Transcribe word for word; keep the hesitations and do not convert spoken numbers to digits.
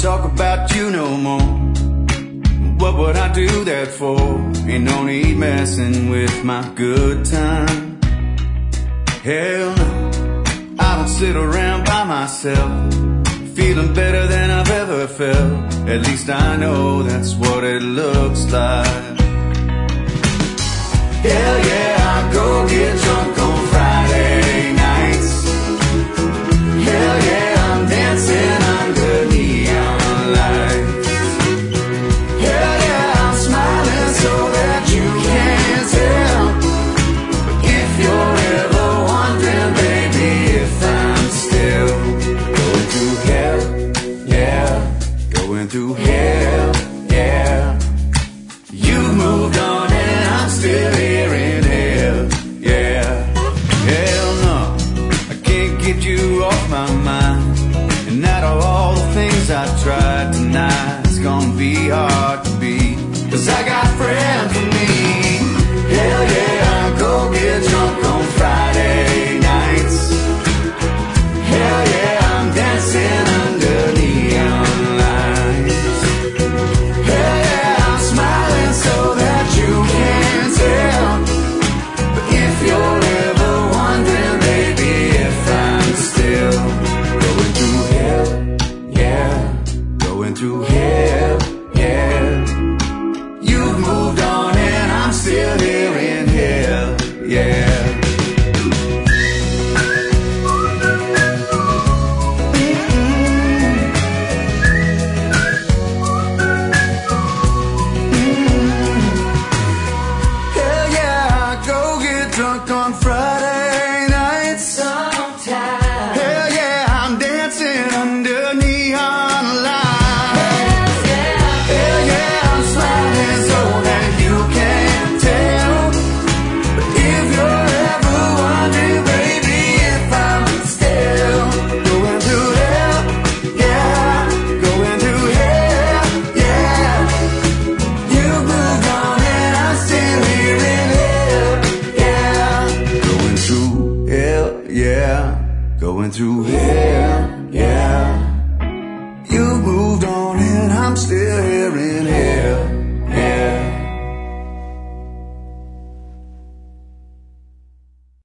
talk about you no more. What would I do that for? Ain't no need messing with my good time. Hell no, I don't sit around by myself, feeling better than I've ever felt. At least I know that's what it looks like. Hell yeah, I go get drunk on Friday nights. Hell yeah, I'm dancing under neon lights. Hell yeah, I'm smiling so that you can't tell. But if you're ever wondering, baby, if I'm still going through hell, yeah, going through hell, yeah. You've moved on and I'm still here in hell, yeah. Hell no, I can't get you off my mind. And out of all the things I tried tonight, it's gonna be hard to beat, 'cause I got friends with me. Hell yeah, I go get drunk on Friday nights. Hell yeah, I'm dancing under neon lights. Hell yeah, I'm smiling so that you can't tell. But if you're ever wondering, baby, if I'm still going through hell, yeah, going through hell, yeah. You've moved on and I'm still here in hell, yeah. Hell yeah, I go get drunk on Friday nights. Sometime. Hell yeah, I'm dancing under neon lights. Hell yeah, I'm smiling so that you can't tell. But if you're ever wondering, baby, if I'm still going through hell, yeah, going through hell, yeah. You moved on and I'm still here in hell, yeah. Going through hell, yeah, going through hell, yeah.